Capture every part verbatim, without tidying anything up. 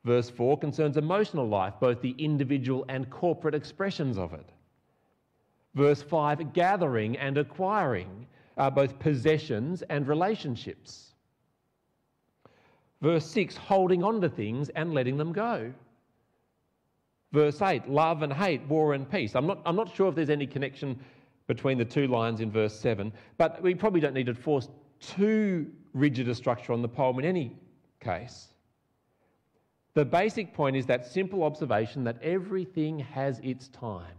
Verse four concerns emotional life, both the individual and corporate expressions of it. Verse five, gathering and acquiring, uh, both possessions and relationships. Verse six, holding on to things and letting them go. Verse eight, love and hate, war and peace. I'm not, I'm not sure if there's any connection between the two lines in verse seven, but we probably don't need to force too rigid a structure on the poem in any case. The basic point is that simple observation that everything has its time.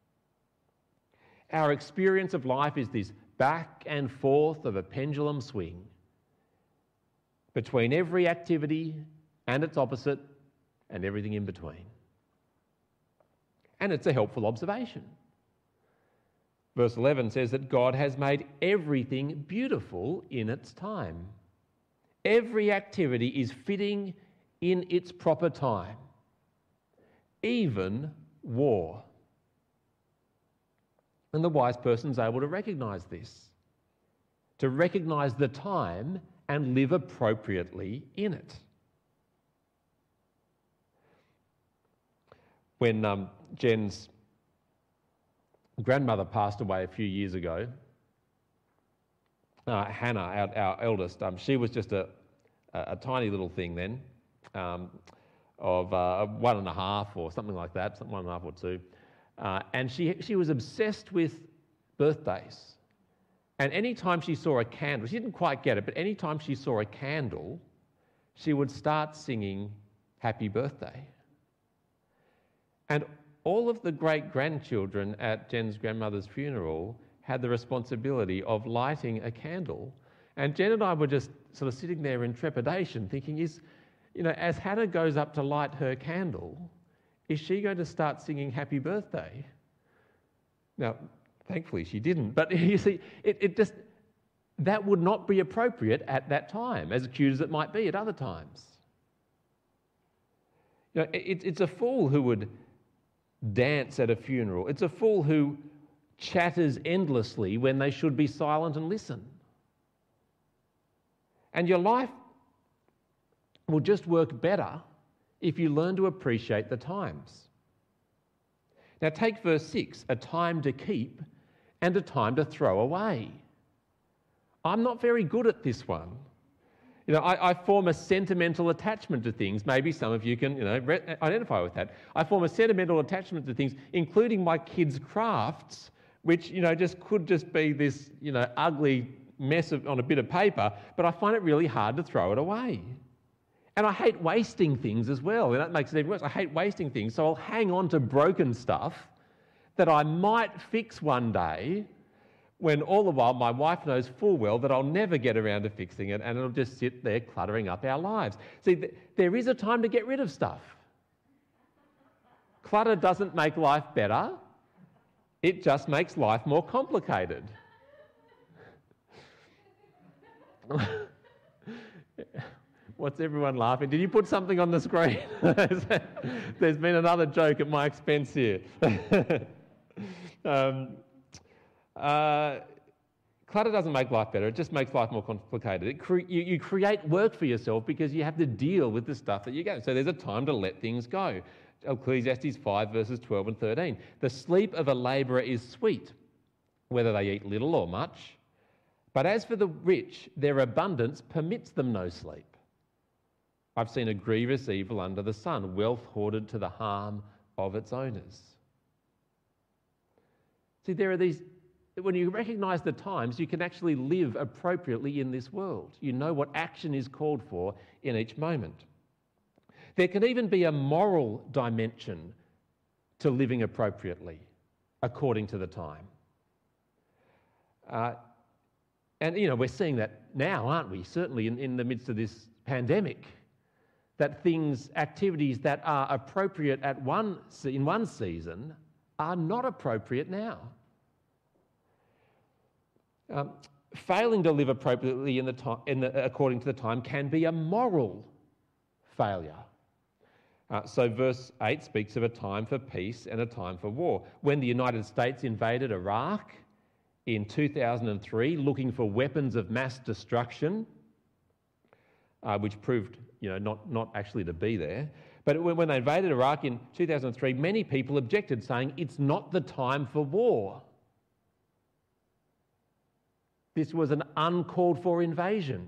Our experience of life is this back and forth of a pendulum swing between every activity and its opposite and everything in between. And it's a helpful observation. Verse eleven says that God has made everything beautiful in its time. Every activity is fitting in its proper time, even war. And the wise person is able to recognise this, to recognise the time and live appropriately in it. When um, Jen's grandmother passed away a few years ago, uh, Hannah, our, our eldest, um, she was just a, a, a tiny little thing then, um, of uh, one and a half or something like that, something one and a half or two. Uh, and she she was obsessed with birthdays. And any time she saw a candle, she didn't quite get it, but any time she saw a candle, she would start singing Happy Birthday. And all of the great-grandchildren at Jen's grandmother's funeral had the responsibility of lighting a candle. And Jen and I were just sort of sitting there in trepidation thinking, is, you know, as Hannah goes up to light her candle, is she going to start singing Happy Birthday? Now, thankfully she didn't. But you see, it, it just, that would not be appropriate at that time, as cute as it might be at other times. You know, it, it's a fool who would dance at a funeral. It's a fool who chatters endlessly when they should be silent and listen. And your life will just work better if you learn to appreciate the times. Now take verse six, a time to keep and a time to throw away. I'm not very good at this one. You know, I, I form a sentimental attachment to things. Maybe some of you can, you know, re- identify with that. I form a sentimental attachment to things, including my kids' crafts, which, you know, just could just be this, you know, ugly mess of, on a bit of paper, but I find it really hard to throw it away. And I hate wasting things as well, and that makes it even worse. I hate wasting things, so I'll hang on to broken stuff that I might fix one day, when all the while my wife knows full well that I'll never get around to fixing it, and it'll just sit there cluttering up our lives. See, th- there is a time to get rid of stuff. Clutter doesn't make life better. It just makes life more complicated. What's everyone laughing? Did you put something on the screen? There's been another joke at my expense here. um, uh, clutter doesn't make life better. It just makes life more complicated. It cre- you, you create work for yourself because you have to deal with the stuff that you get. So there's a time to let things go. Ecclesiastes five verses twelve and thirteen. The sleep of a labourer is sweet, whether they eat little or much. But as for the rich, their abundance permits them no sleep. I've seen a grievous evil under the sun, wealth hoarded to the harm of its owners. See, there are these, when you recognise the times, you can actually live appropriately in this world. You know what action is called for in each moment. There can even be a moral dimension to living appropriately, according to the time. Uh, and, you know, we're seeing that now, aren't we? Certainly in, in the midst of this pandemic. That things, activities that are appropriate at one in one season are not appropriate now. Um, failing to live appropriately in the to- in the, according to the time can be a moral failure. Uh, so verse eight speaks of a time for peace and a time for war. When the United States invaded Iraq in two thousand three, looking for weapons of mass destruction, uh, which proved, you know, not, not actually to be there. But when when they invaded Iraq in two thousand three, many people objected, saying it's not the time for war. This was an uncalled for invasion.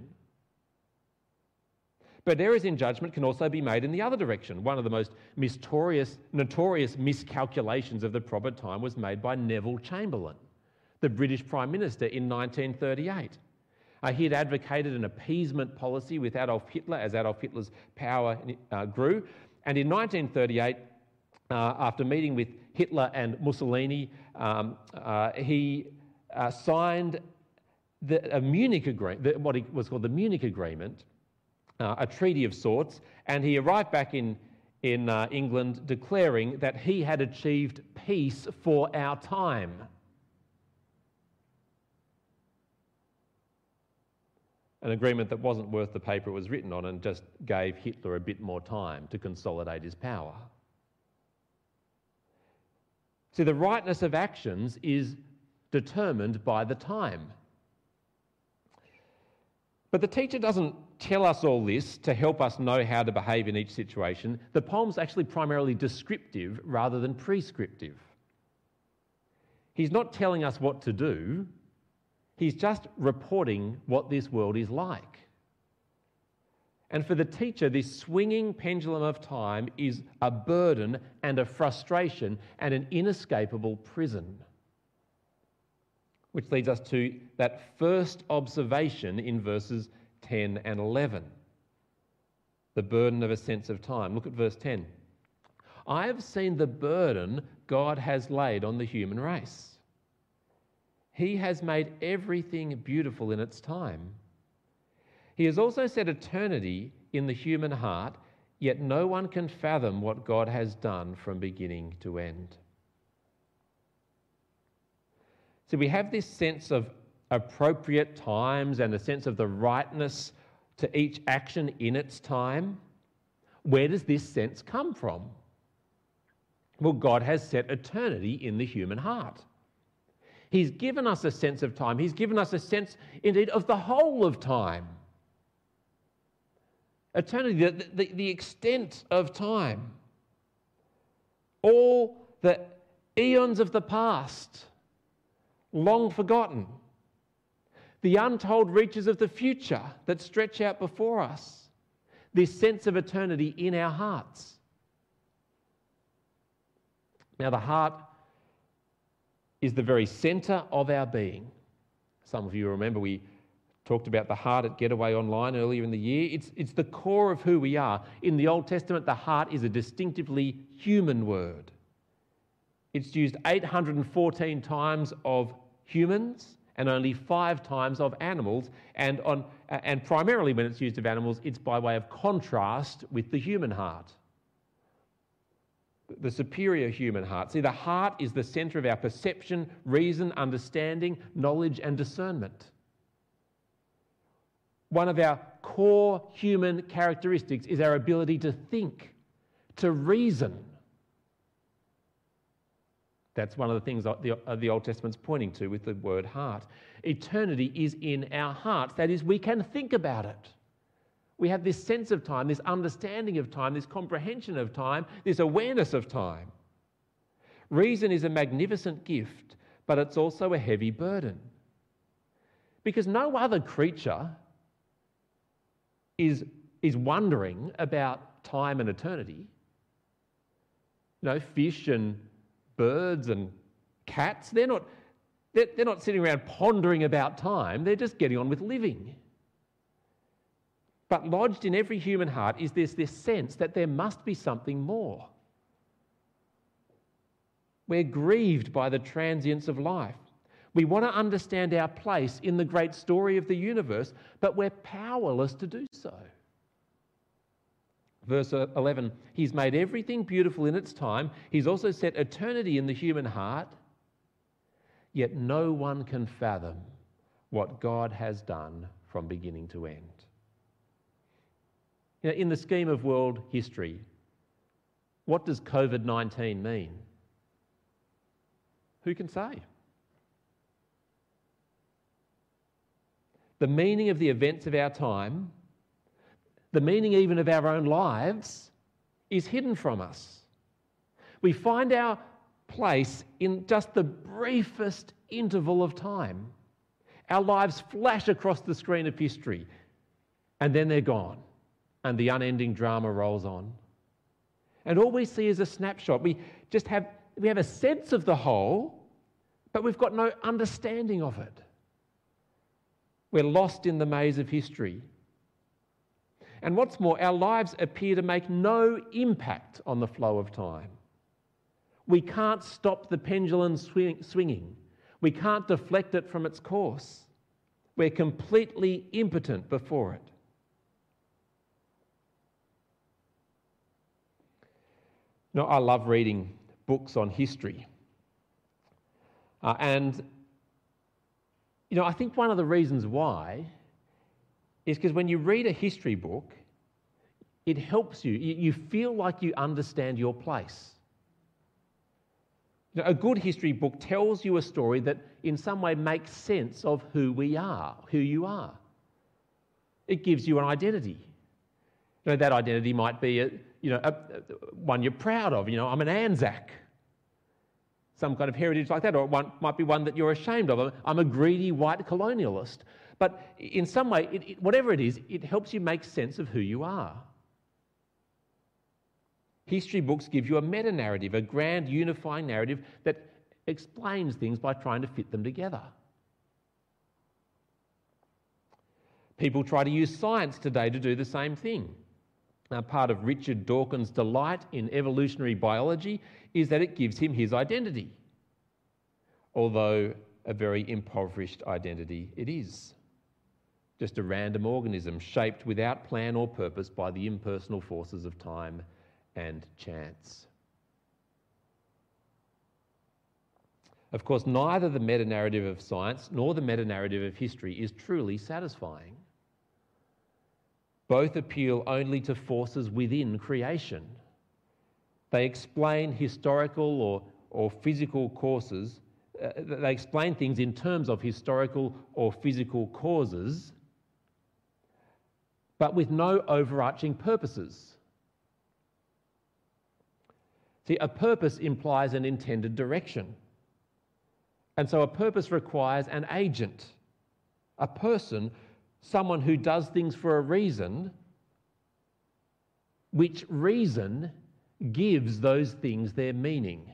But errors in judgment can also be made in the other direction. One of the most notorious, notorious miscalculations of the proper time was made by Neville Chamberlain, the British Prime Minister, in nineteen thirty-eight. Uh, he had advocated an appeasement policy with Adolf Hitler as Adolf Hitler's power uh, grew. And in nineteen thirty-eight, uh, after meeting with Hitler and Mussolini, um, uh, he uh, signed the, a Munich agreement, what was called the Munich Agreement, uh, a treaty of sorts, and he arrived back in, in uh, England declaring that he had achieved peace for our time. An agreement that wasn't worth the paper it was written on and just gave Hitler a bit more time to consolidate his power. See, the rightness of actions is determined by the time. But the teacher doesn't tell us all this to help us know how to behave in each situation. The poem's actually primarily descriptive rather than prescriptive. He's not telling us what to do. He's just reporting what this world is like. And for the teacher, this swinging pendulum of time is a burden and a frustration and an inescapable prison. Which leads us to that first observation in verses ten and eleven. The burden of a sense of time. Look at verse ten. I have seen the burden God has laid on the human race. He has made everything beautiful in its time. He has also set eternity in the human heart, yet no one can fathom what God has done from beginning to end. So we have this sense of appropriate times and a sense of the rightness to each action in its time. Where does this sense come from? Well, God has set eternity in the human heart. He's given us a sense of time. He's given us a sense, indeed, of the whole of time. Eternity, the, the, the extent of time. All the eons of the past, long forgotten. The untold reaches of the future that stretch out before us. This sense of eternity in our hearts. Now, the heart is the very centre of our being. Some of you remember we talked about the heart at Getaway Online earlier in the year. It's, it's the core of who we are. In the Old Testament, the heart is a distinctively human word. It's used eight hundred fourteen times of humans and only five times of animals. And, on, and primarily when it's used of animals, it's by way of contrast with the human heart. The superior human heart. See, the heart is the centre of our perception, reason, understanding, knowledge and discernment. One of our core human characteristics is our ability to think, to reason. That's one of the things the, the Old Testament's pointing to with the word heart. Eternity is in our hearts. That is, we can think about it. We have this sense of time, this understanding of time, this comprehension of time, this awareness of time. Reason is a magnificent gift, but it's also a heavy burden. Because no other creature is, is wondering about time and eternity. You know, fish and birds and cats, they're not, they're, they're not sitting around pondering about time, they're just getting on with living. But lodged in every human heart is this, this sense that there must be something more. We're grieved by the transience of life. We want to understand our place in the great story of the universe, but we're powerless to do so. Verse eleven, He's made everything beautiful in its time. He's also set eternity in the human heart, yet no one can fathom what God has done from beginning to end. You know, in the scheme of world history, what does covid nineteen mean? Who can say? The meaning of the events of our time, the meaning even of our own lives, is hidden from us. We find our place in just the briefest interval of time. Our lives flash across the screen of history, and then they're gone, and the unending drama rolls on. And all we see is a snapshot. We just have, we have a sense of the whole, but we've got no understanding of it. We're lost in the maze of history. And what's more, our lives appear to make no impact on the flow of time. We can't stop the pendulum swing, swinging. We can't deflect it from its course. We're completely impotent before it. You know, I love reading books on history. Uh, and, you know, I think one of the reasons why is because when you read a history book, it helps you. You, you feel like you understand your place. You know, a good history book tells you a story that in some way makes sense of who we are, who you are. It gives you an identity. You know, that identity might be a, you know, a, a, one you're proud of. You know, I'm an Anzac. Some kind of heritage like that, or one might be one that you're ashamed of. I'm a greedy white colonialist. But in some way, it, it, whatever it is, it helps you make sense of who you are. History books give you a meta-narrative, a grand unifying narrative that explains things by trying to fit them together. People try to use science today to do the same thing. Now, part of Richard Dawkins' delight in evolutionary biology is that it gives him his identity, although a very impoverished identity it is. Just a random organism shaped without plan or purpose by the impersonal forces of time and chance. Of course, neither the meta-narrative of science nor the meta-narrative of history is truly satisfying. Both appeal only to forces within creation. They explain historical or, or physical causes. Uh, they explain things in terms of historical or physical causes, but with no overarching purposes. See, a purpose implies an intended direction. And so a purpose requires an agent, a person, someone who does things for a reason, which reason gives those things their meaning.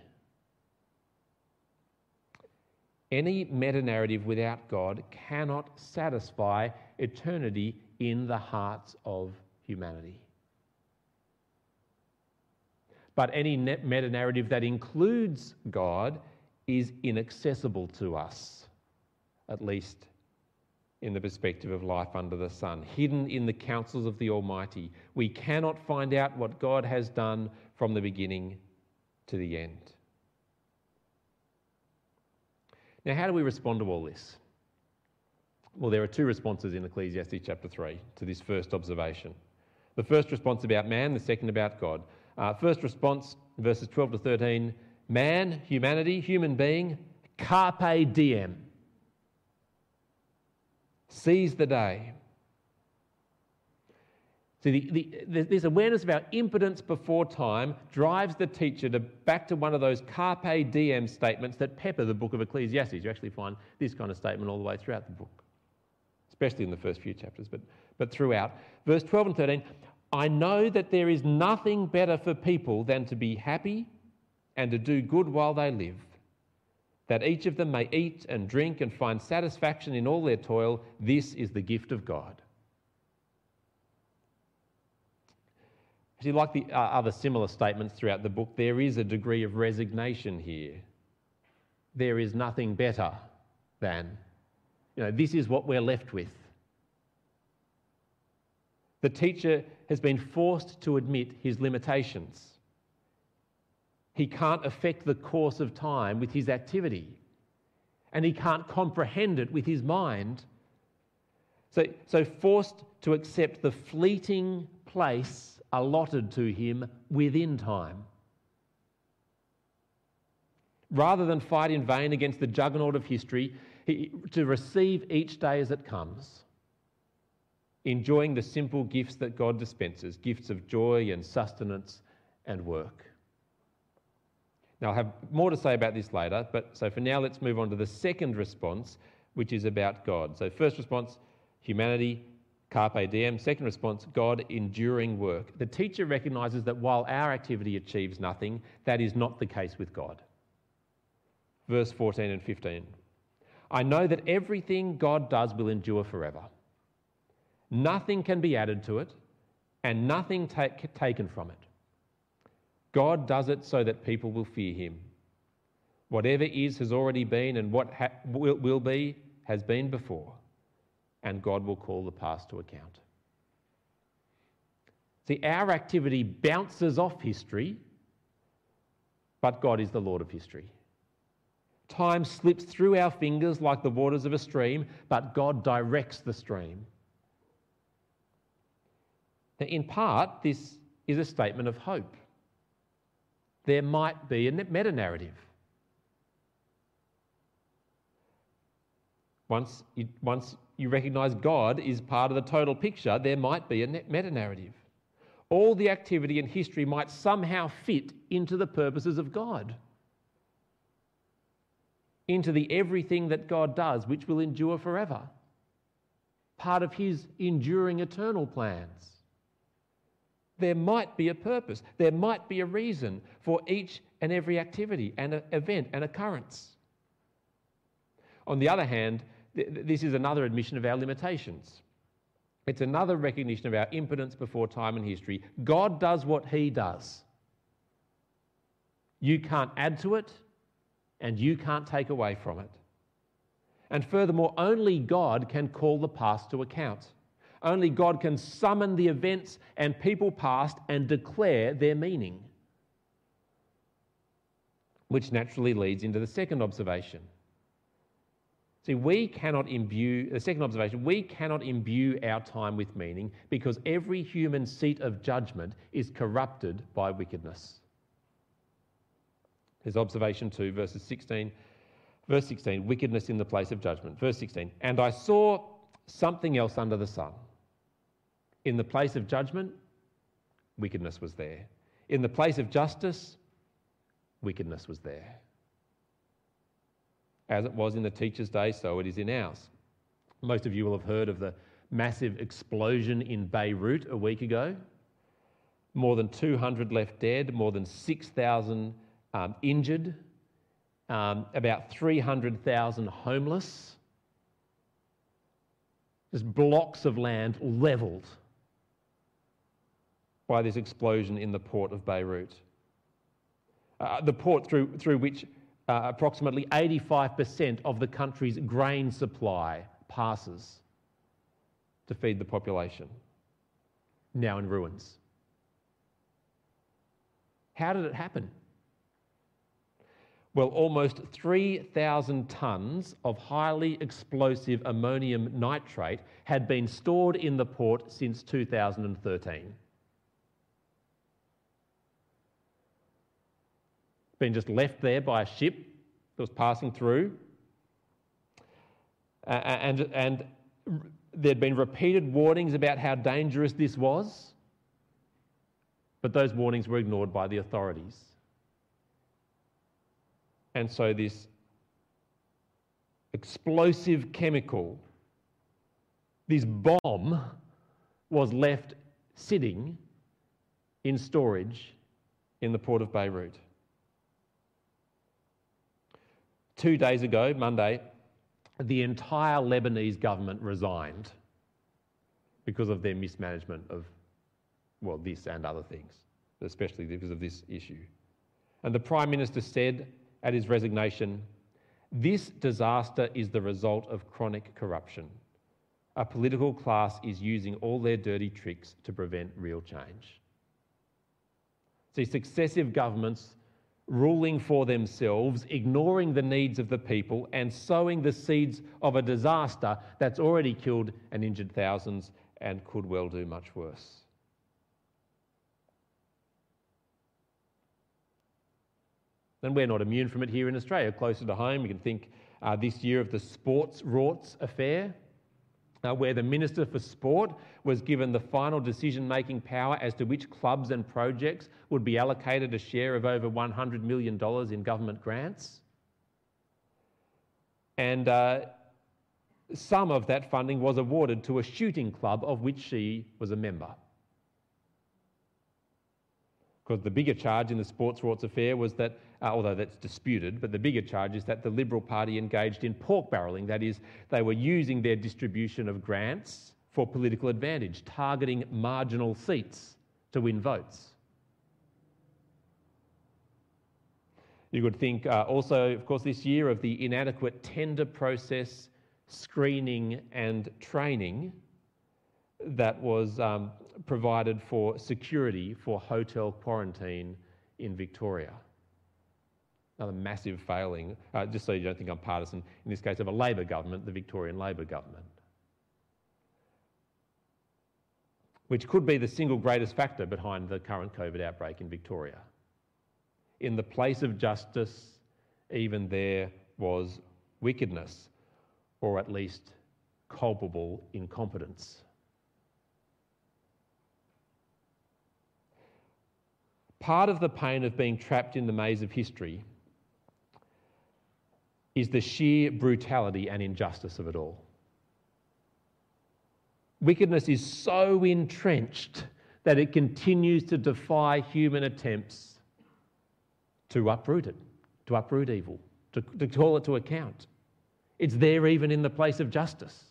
Any meta-narrative without God cannot satisfy eternity in the hearts of humanity. But any meta-narrative that includes God is inaccessible to us, at least in the perspective of life under the sun, hidden in the counsels of the Almighty. We cannot find out what God has done from the beginning to the end. Now, how do we respond to all this? Well, there are two responses in Ecclesiastes chapter three to this first observation. The first response about man, the second about God. Uh, first response, verses twelve to thirteen, man, humanity, human being, carpe diem. Seize the day. See, the, the, this awareness of our impotence before time drives the teacher to back to one of those carpe diem statements that pepper the book of Ecclesiastes. You actually find this kind of statement all the way throughout the book, especially in the first few chapters, but, but throughout. Verse twelve and thirteen, I know that there is nothing better for people than to be happy and to do good while they live, that each of them may eat and drink and find satisfaction in all their toil. This is the gift of God. See, like the uh, other similar statements throughout the book, there is a degree of resignation here. There is nothing better than, you know, this is what we're left with. The teacher has been forced to admit his limitations. He can't affect the course of time with his activity, and he can't comprehend it with his mind. So, so forced to accept the fleeting place allotted to him within time. Rather than fight in vain against the juggernaut of history, he, to receive each day as it comes, enjoying the simple gifts that God dispenses, gifts of joy and sustenance and work. Now, I'll have more to say about this later, but so for now, let's move on to the second response, which is about God. So first response, humanity, carpe diem. Second response, God, enduring work. The teacher recognises that while our activity achieves nothing, that is not the case with God. Verse fourteen and fifteen. I know that everything God does will endure forever. Nothing can be added to it, and nothing take, taken from it. God does it so that people will fear him. Whatever is has already been, and what ha- will, will be has been before, and God will call the past to account. See, our activity bounces off history, but God is the Lord of history. Time slips through our fingers like the waters of a stream, but God directs the stream. Now, in part, this is a statement of hope. There might be a meta-narrative. Once you, once you recognise God is part of the total picture, there might be a meta-narrative. All the activity and history might somehow fit into the purposes of God, into the everything that God does, which will endure forever, part of his enduring eternal plans. There might be a purpose, there might be a reason for each and every activity and event and occurrence. On the other hand, th- this is another admission of our limitations. It's another recognition of our impotence before time and history. God does what he does. You can't add to it, and you can't take away from it. And furthermore, only God can call the past to account. Only God can summon the events and people past and declare their meaning. Which naturally leads into the second observation. See, we cannot imbue, the second observation, we cannot imbue our time with meaning because every human seat of judgment is corrupted by wickedness. Here's observation two, verses sixteen. Verse sixteen, wickedness in the place of judgment. Verse sixteen, and I saw something else under the sun. In the place of judgment, wickedness was there. In the place of justice, wickedness was there. As it was in the teacher's day, so it is in ours. Most of you will have heard of the massive explosion in Beirut a week ago. More than two hundred left dead, more than six thousand um, injured, um, about three hundred thousand homeless. Just blocks of land levelled by this explosion in the port of Beirut. Uh, the port through, through which uh, approximately eighty-five percent of the country's grain supply passes to feed the population, now in ruins. How did it happen? Well, almost three thousand tonnes of highly explosive ammonium nitrate had been stored in the port since two thousand thirteen. Been just left there by a ship that was passing through. Uh, and, and there'd been repeated warnings about how dangerous this was, but those warnings were ignored by the authorities. And so this explosive chemical, this bomb, was left sitting in storage in the port of Beirut. Two days ago, Monday, the entire Lebanese government resigned because of their mismanagement of, well, this and other things, especially because of this issue. And the Prime Minister said at his resignation, "This disaster is the result of chronic corruption. A political class is using all their dirty tricks to prevent real change." See, successive governments ruling for themselves, ignoring the needs of the people, and sowing the seeds of a disaster that's already killed and injured thousands and could well do much worse. And we're not immune from it here in Australia. Closer to home, you can think uh, this year of the sports rorts affair uh, where the Minister for Sport was given the final decision-making power as to which clubs and projects would be allocated a share of over one hundred million dollars in government grants. And uh, some of that funding was awarded to a shooting club of which she was a member. Because the bigger charge in the sports rorts affair was that, uh, although that's disputed, but the bigger charge is that the Liberal Party engaged in pork barrelling. That is, they were using their distribution of grants for political advantage, targeting marginal seats to win votes. You could think uh, also, of course, this year of the inadequate tender process, screening and training that was um, provided for security for hotel quarantine in Victoria. Another massive failing, uh, just so you don't think I'm partisan, in this case of a Labor government, the Victorian Labor government, which could be the single greatest factor behind the current COVID outbreak in Victoria. In the place of justice, even there was wickedness, or at least culpable incompetence. Part of the pain of being trapped in the maze of history is the sheer brutality and injustice of it all. Wickedness is so entrenched that it continues to defy human attempts to uproot it, to uproot evil, to, to call it to account. It's there even in the place of justice.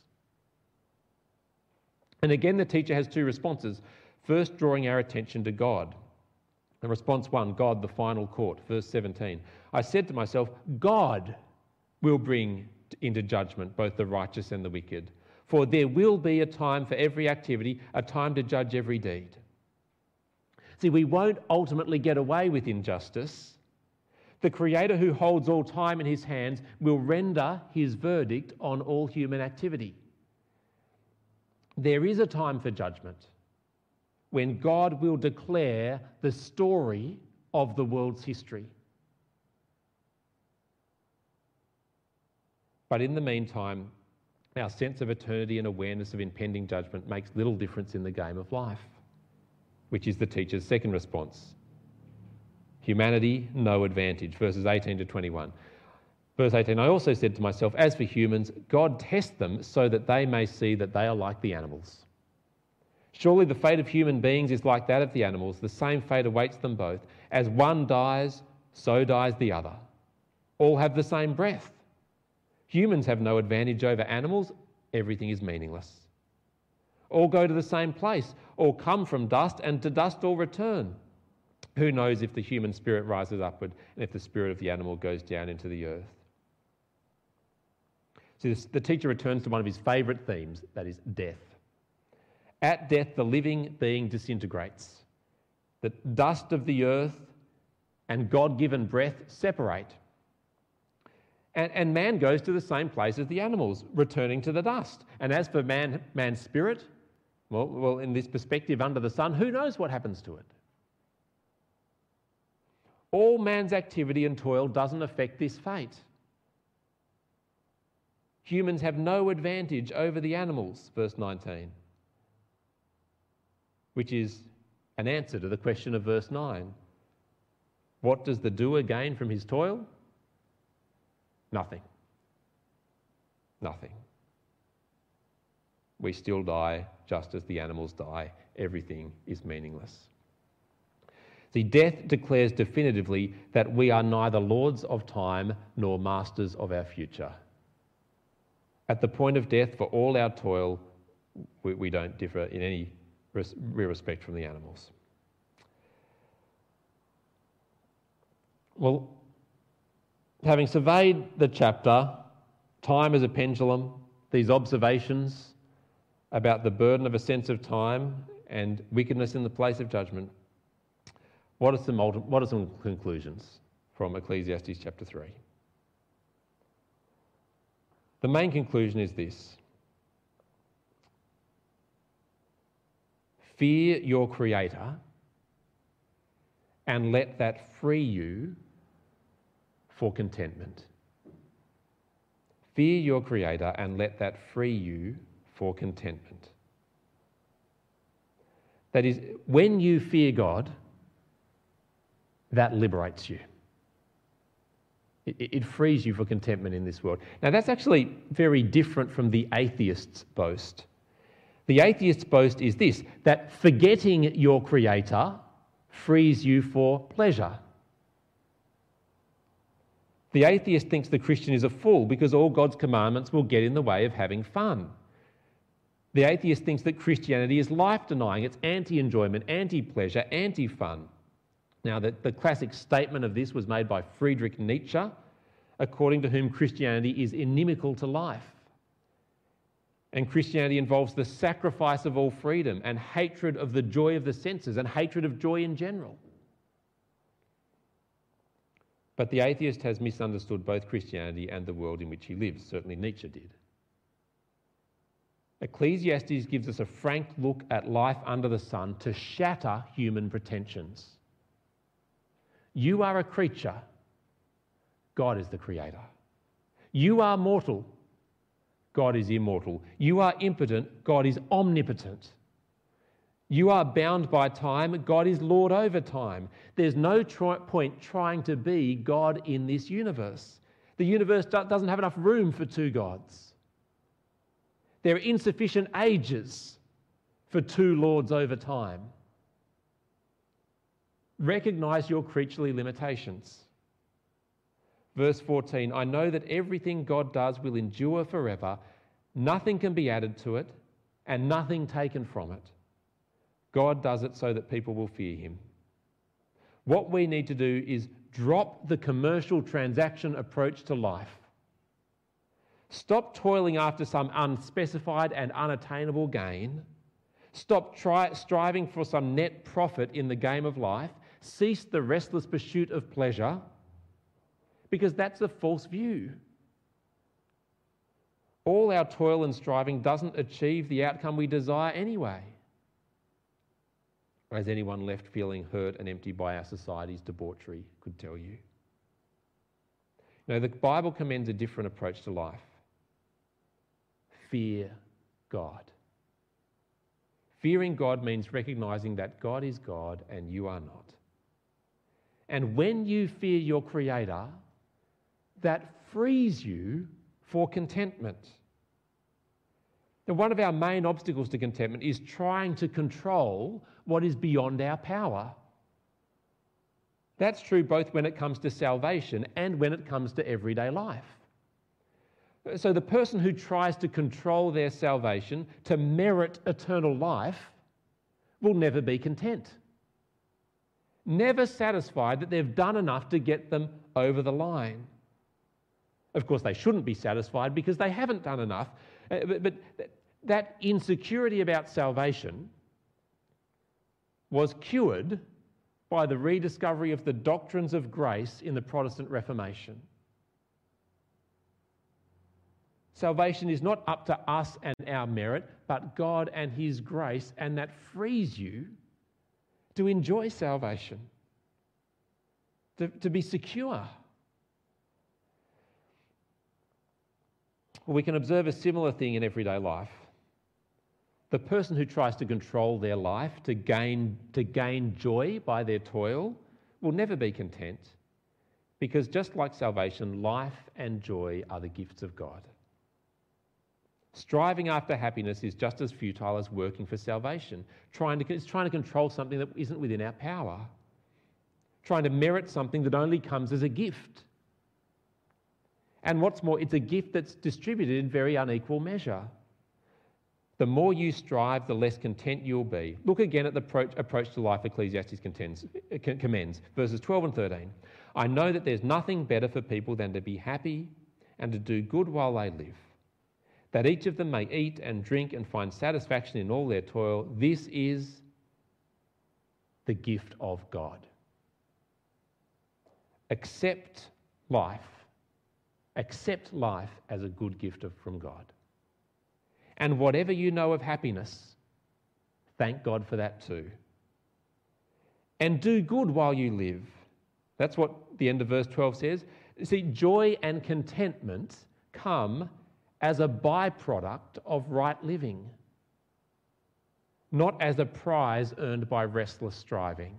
And again, the teacher has two responses. First, drawing our attention to God. And response one, God, the final court, verse seventeen. I said to myself, God will bring into judgment both the righteous and the wicked, for there will be a time for every activity, a time to judge every deed. See, we won't ultimately get away with injustice. The Creator who holds all time in his hands will render his verdict on all human activity. There is a time for judgment when God will declare the story of the world's history. But in the meantime, our sense of eternity and awareness of impending judgment makes little difference in the game of life, which is the teacher's second response. Humanity, no advantage, verses eighteen to twenty-one. Verse eighteen, I also said to myself, as for humans, God tests them so that they may see that they are like the animals. Surely the fate of human beings is like that of the animals. The same fate awaits them both. As one dies, so dies the other. All have the same breath. Humans have no advantage over animals. Everything is meaningless. All go to the same place. All come from dust, and to dust all return. Who knows if the human spirit rises upward and if the spirit of the animal goes down into the earth? So this, the teacher returns to one of his favourite themes, that is death. At death, the living being disintegrates. The dust of the earth and God-given breath separate. And, and man goes to the same place as the animals, returning to the dust. And as for man, man's spirit, well, well, in this perspective under the sun, who knows what happens to it? All man's activity and toil doesn't affect this fate. Humans have no advantage over the animals, verse nineteen. Which is an answer to the question of verse nine. What does the doer gain from his toil? Nothing. Nothing. We still die just as the animals die. Everything is meaningless. See, death declares definitively that we are neither lords of time nor masters of our future. At the point of death, for all our toil, we, we don't differ in any real respect from the animals. Well, having surveyed the chapter, time as a pendulum, these observations about the burden of a sense of time and wickedness in the place of judgment, what are some, what are some conclusions from Ecclesiastes chapter three? The main conclusion is this. Fear your Creator and let that free you for contentment. Fear your Creator and let that free you for contentment. That is, when you fear God, that liberates you. It, it frees you for contentment in this world. Now, that's actually very different from the atheist's boast. The atheist's boast is this, that forgetting your Creator frees you for pleasure. The atheist thinks the Christian is a fool because all God's commandments will get in the way of having fun. The atheist thinks that Christianity is life-denying, it's anti-enjoyment, anti-pleasure, anti-fun. Now, the, the classic statement of this was made by Friedrich Nietzsche, according to whom Christianity is inimical to life. And Christianity involves the sacrifice of all freedom and hatred of the joy of the senses and hatred of joy in general. But the atheist has misunderstood both Christianity and the world in which he lives. Certainly Nietzsche did. Ecclesiastes gives us a frank look at life under the sun to shatter human pretensions. You are a creature. God is the creator. You are mortal. God is immortal. You are impotent. God is omnipotent. You are bound by time. God is Lord over time. There's no try- point trying to be God in this universe. The universe do- doesn't have enough room for two gods. There are insufficient ages for two lords over time. Recognise your creaturely limitations. Verse fourteen, I know that everything God does will endure forever. Nothing can be added to it and nothing taken from it. God does it so that people will fear him. What we need to do is drop the commercial transaction approach to life. Stop toiling after some unspecified and unattainable gain. Stop try, striving for some net profit in the game of life. Cease the restless pursuit of pleasure, because that's a false view. All our toil and striving doesn't achieve the outcome we desire anyway. Or has anyone left feeling hurt and empty by our society's debauchery could tell you? No, the Bible commends a different approach to life. Fear God. Fearing God means recognising that God is God and you are not. And when you fear your Creator, that frees you for contentment. Now, one of our main obstacles to contentment is trying to control what is beyond our power. That's true both when it comes to salvation and when it comes to everyday life. So the person who tries to control their salvation to merit eternal life will never be content. Never satisfied that they've done enough to get them over the line. Of course, they shouldn't be satisfied because they haven't done enough. Uh, but, but that insecurity about salvation was cured by the rediscovery of the doctrines of grace in the Protestant Reformation. Salvation is not up to us and our merit, but God and his grace, and that frees you to enjoy salvation, to, to be secure. Well, we can observe a similar thing in everyday life. The person who tries to control their life to gain, to gain joy by their toil will never be content, because just like salvation, life and joy are the gifts of God. Striving after happiness is just as futile as working for salvation. Trying to, it's trying to control something that isn't within our power. Trying to merit something that only comes as a gift. And what's more, it's a gift that's distributed in very unequal measure. The more you strive, the less content you'll be. Look again at the approach, approach to life Ecclesiastes contends, commends, verses twelve and thirteen. I know that there's nothing better for people than to be happy and to do good while they live, that each of them may eat and drink and find satisfaction in all their toil. This is the gift of God. Accept life. Accept life as a good gift of, from God. And whatever you know of happiness, thank God for that too. And do good while you live. That's what the end of verse twelve says. See, joy and contentment come as a byproduct of right living, not as a prize earned by restless striving.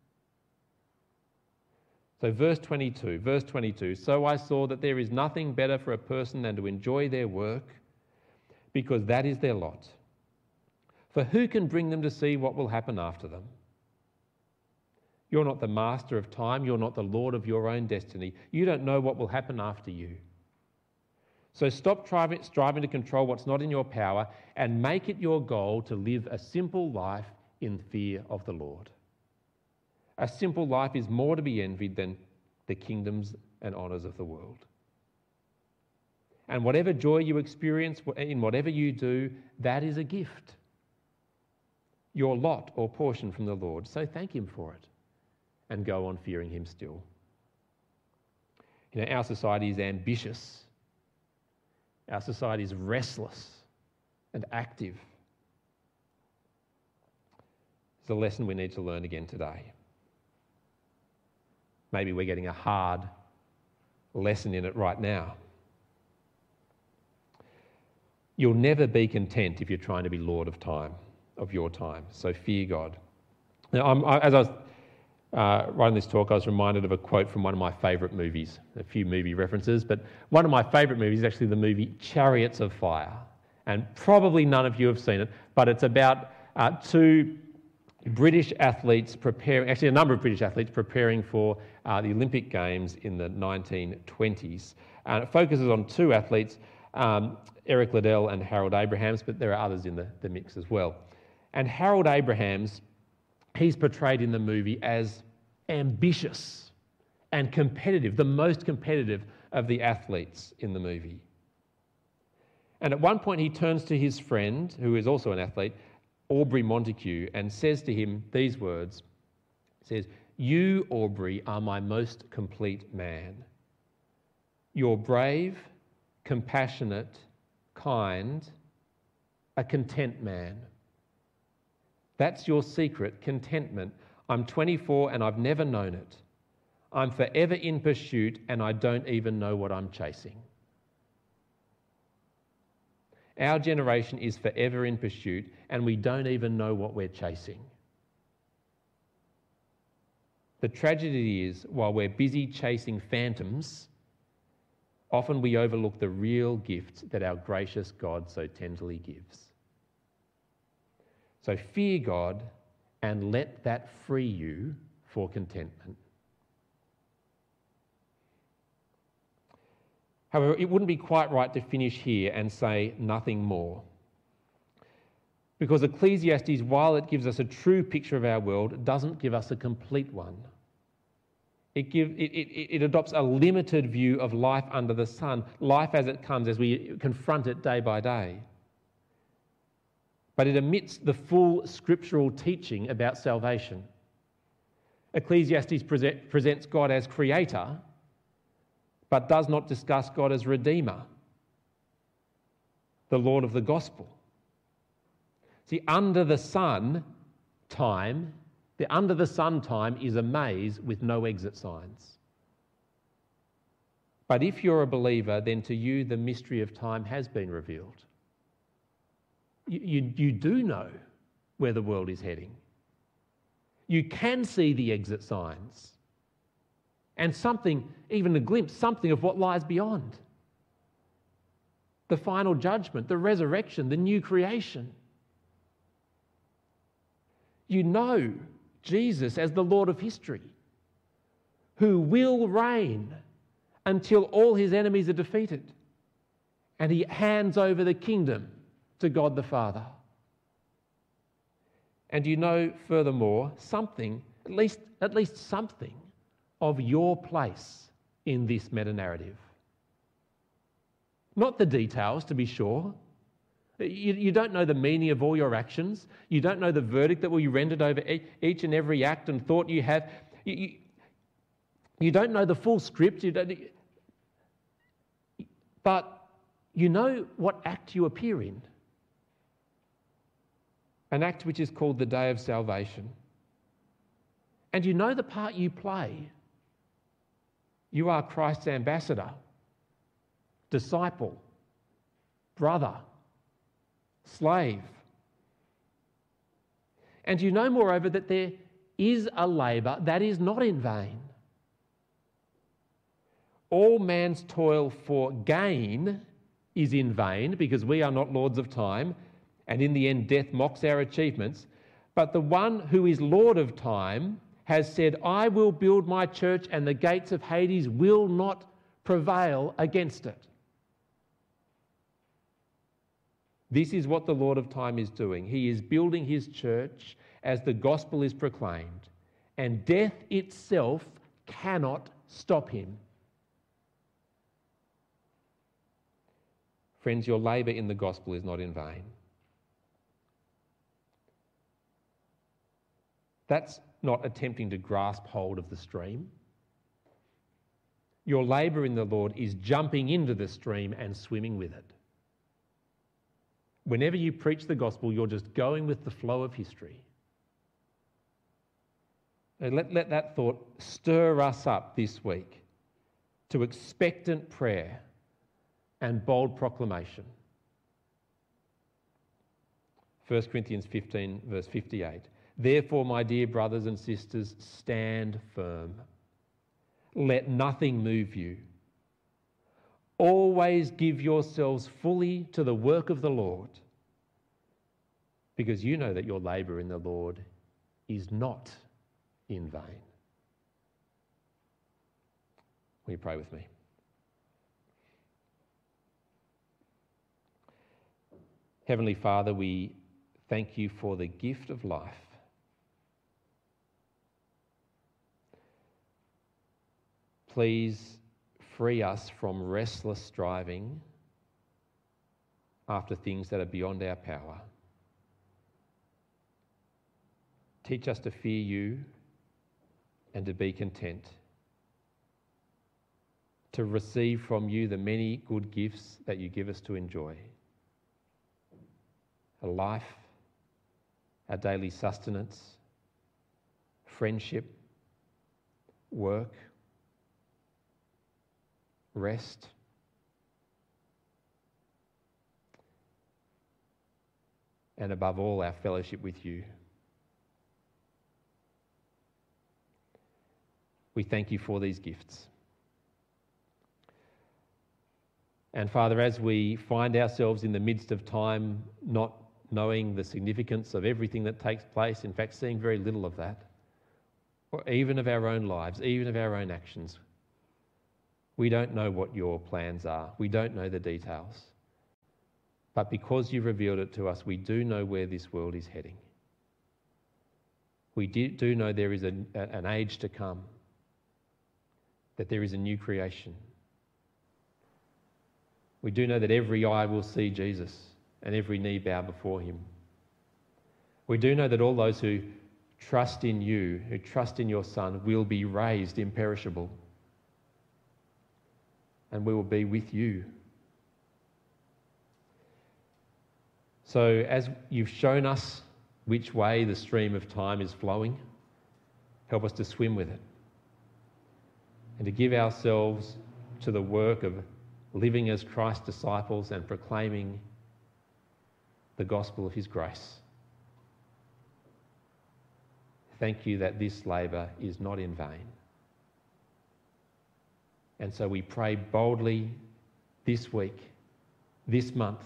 So verse twenty-two, verse twenty-two, so I saw that there is nothing better for a person than to enjoy their work, because that is their lot. For who can bring them to see what will happen after them? You're not the master of time, you're not the Lord of your own destiny. You don't know what will happen after you. So stop striving, striving to control what's not in your power and make it your goal to live a simple life in fear of the Lord. A simple life is more to be envied than the kingdoms and honours of the world. And whatever joy you experience in whatever you do, that is a gift. Your lot or portion from the Lord. So thank him for it and go on fearing him still. You know, our society is ambitious. Our society is restless and active. It's a lesson we need to learn again today. Maybe we're getting a hard lesson in it right now. You'll never be content if you're trying to be Lord of time, of your time. So fear God. Now, I'm, I, as I was uh, writing this talk, I was reminded of a quote from one of my favourite movies. A few movie references, but one of my favourite movies is actually the movie Chariots of Fire. And probably none of you have seen it, but it's about uh, two British athletes preparing, actually a number of British athletes preparing for uh, the Olympic Games in the nineteen twenties. And it focuses on two athletes, um, Eric Liddell and Harold Abrahams, but there are others in the, the mix as well. And Harold Abrahams, he's portrayed in the movie as ambitious and competitive, the most competitive of the athletes in the movie. And at one point he turns to his friend, who is also an athlete, Aubrey Montague, and says to him these words. He says, "You, Aubrey, are my most complete man. You're brave, compassionate, kind, a content man. That's your secret, contentment. I'm twenty-four and I've never known it. I'm forever in pursuit and I don't even know what I'm chasing." Our generation is forever in pursuit and we don't even know what we're chasing. The tragedy is, while we're busy chasing phantoms, often we overlook the real gift that our gracious God so tenderly gives. So fear God and let that free you for contentment. However, it wouldn't be quite right to finish here and say nothing more. Because Ecclesiastes, while it gives us a true picture of our world, doesn't give us a complete one. It, give, it, it, it adopts a limited view of life under the sun, life as it comes, as we confront it day by day. But it omits the full scriptural teaching about salvation. Ecclesiastes present, presents God as creator, but does not discuss God as Redeemer, the Lord of the gospel. See, under the sun time, the under the sun time is a maze with no exit signs. But if you're a believer, then to you the mystery of time has been revealed. You, you, you do know where the world is heading. You can see the exit signs. And something, even a glimpse, something of what lies beyond. The final judgment, the resurrection, the new creation. You know Jesus as the Lord of history, who will reign until all his enemies are defeated. And he hands over the kingdom to God the Father. And you know, furthermore, something, at least, at least something, of your place in this meta-narrative. Not the details, to be sure. You, you don't know the meaning of all your actions. You don't know the verdict that will be rendered over each and every act and thought you have. You, you, you don't know the full script. You don't, but you know what act you appear in. An act which is called the Day of Salvation. And you know the part you play. You are Christ's ambassador, disciple, brother, slave. And you know, moreover, that there is a labour that is not in vain. All man's toil for gain is in vain, because we are not lords of time, and in the end death mocks our achievements. But the one who is Lord of time has said, I will build my church, and the gates of Hades will not prevail against it. This is what the Lord of time is doing. He is building his church as the gospel is proclaimed, and death itself cannot stop him. Friends, your labour in the gospel is not in vain. That's not attempting to grasp hold of the stream. Your labour in the Lord is jumping into the stream and swimming with it. Whenever you preach the gospel, you're just going with the flow of history. And let, let that thought stir us up this week to expectant prayer and bold proclamation. First Corinthians fifteen, verse fifty-eight. Therefore, my dear brothers and sisters, stand firm. Let nothing move you. Always give yourselves fully to the work of the Lord, because you know that your labour in the Lord is not in vain. Will you pray with me? Heavenly Father, we thank you for the gift of life. Please free us from restless striving after things that are beyond our power. Teach us to fear you and to be content, to receive from you the many good gifts that you give us to enjoy. A life, our daily sustenance, friendship, work, rest, and above all, our fellowship with you. We thank you for these gifts. And Father, as we find ourselves in the midst of time, not knowing the significance of everything that takes place, in fact, seeing very little of that, or even of our own lives, even of our own actions, we don't know what your plans are. We don't know the details. But because you've revealed it to us, we do know where this world is heading. We do know there is a, an age to come, that there is a new creation. We do know that every eye will see Jesus and every knee bow before him. We do know that all those who trust in you, who trust in your Son, will be raised imperishable. And we will be with you. So as you've shown us which way the stream of time is flowing, help us to swim with it and to give ourselves to the work of living as Christ's disciples and proclaiming the gospel of his grace. Thank you that this labour is not in vain. And so we pray boldly this week, this month,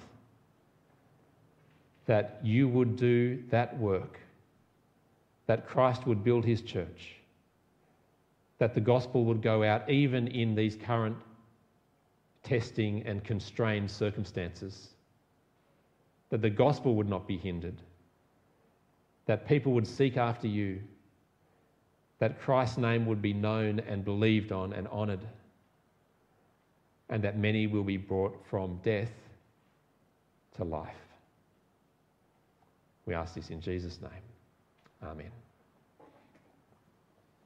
that you would do that work, that Christ would build his church, that the gospel would go out even in these current testing and constrained circumstances, that the gospel would not be hindered, that people would seek after you, that Christ's name would be known and believed on and honoured, and that many will be brought from death to life. We ask this in Jesus' name. Amen.